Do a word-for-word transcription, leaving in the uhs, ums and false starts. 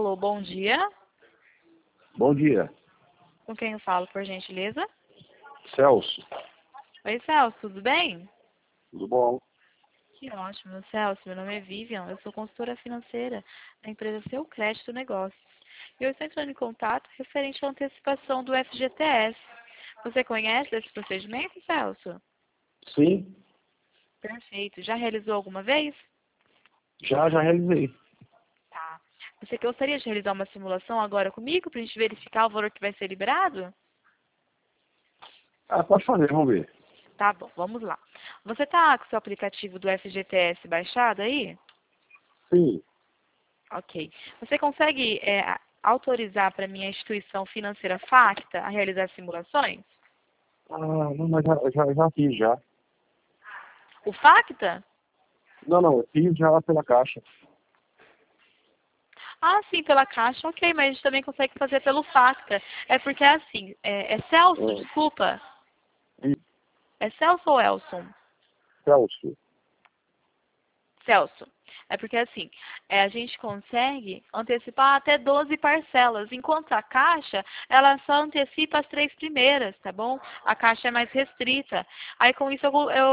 Alô, bom dia. Bom dia, Com quem eu falo, por gentileza? Celso. Oi, Celso, tudo bem? Tudo bom? Que ótimo, Celso. Meu nome é Vivian, eu sou consultora financeira da empresa Seu Crédito Negócios. E eu estou entrando em contato referente à antecipação do F G T S. Você conhece esse procedimento, Celso? Sim, Perfeito. Já realizou alguma vez? já, já realizei. Tá. Você gostaria de realizar uma simulação agora comigo para a gente verificar o valor que vai ser liberado? Ah, pode fazer, vamos ver. Tá bom, vamos lá. Você tá com o seu aplicativo do F G T S baixado aí? Sim. Ok. Você consegue é, a- autorizar para minha instituição financeira Facta a realizar simulações? Ah, não, mas já, já, já fiz, já. O Facta? Não, não, eu fiz já pela Caixa. Ah, sim, pela Caixa, ok, mas a gente também consegue fazer pelo Facta. É porque é assim, é, é Celso, Ah, desculpa. e É Celso ou Elson? Celso. Celso. É porque assim, é, a gente consegue antecipar até doze parcelas, enquanto a Caixa, ela só antecipa as três primeiras, tá bom? A Caixa é mais restrita. Aí com isso eu, eu